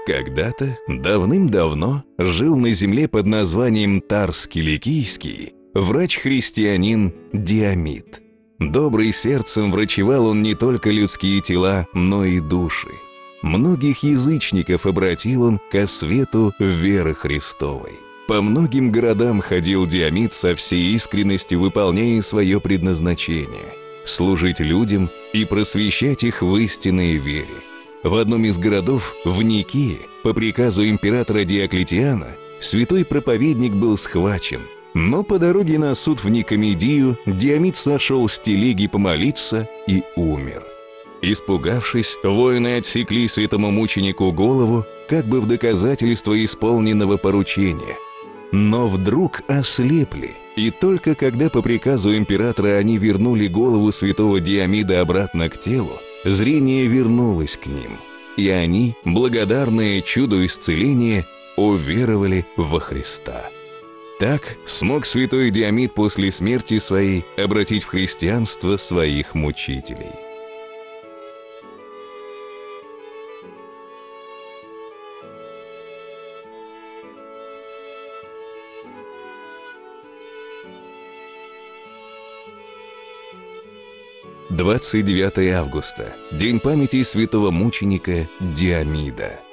Когда-то, давным-давно, жил на земле под названием Тарс Киликийский врач-христианин Диамид. Добрый сердцем врачевал он не только людские тела, но и души. Многих язычников обратил он ко свету веры Христовой. По многим городам ходил Диамид со всей искренностью, выполняя свое предназначение – служить людям и просвещать их в истинной вере. В одном из городов, в Никее, по приказу императора Диоклетиана, святой проповедник был схвачен, но по дороге на суд в Никомедию Диамид сошел с телеги помолиться и умер. Испугавшись, воины отсекли святому мученику голову, как бы в доказательство исполненного поручения. Но вдруг ослепли, и только когда по приказу императора они вернули голову святого Диамида обратно к телу, зрение вернулось к ним, и они, благодарные чуду исцеления, уверовали во Христа. Так смог святой Диамид после смерти своей обратить в христианство своих мучителей. «29 августа. День памяти святого мученика Диамида».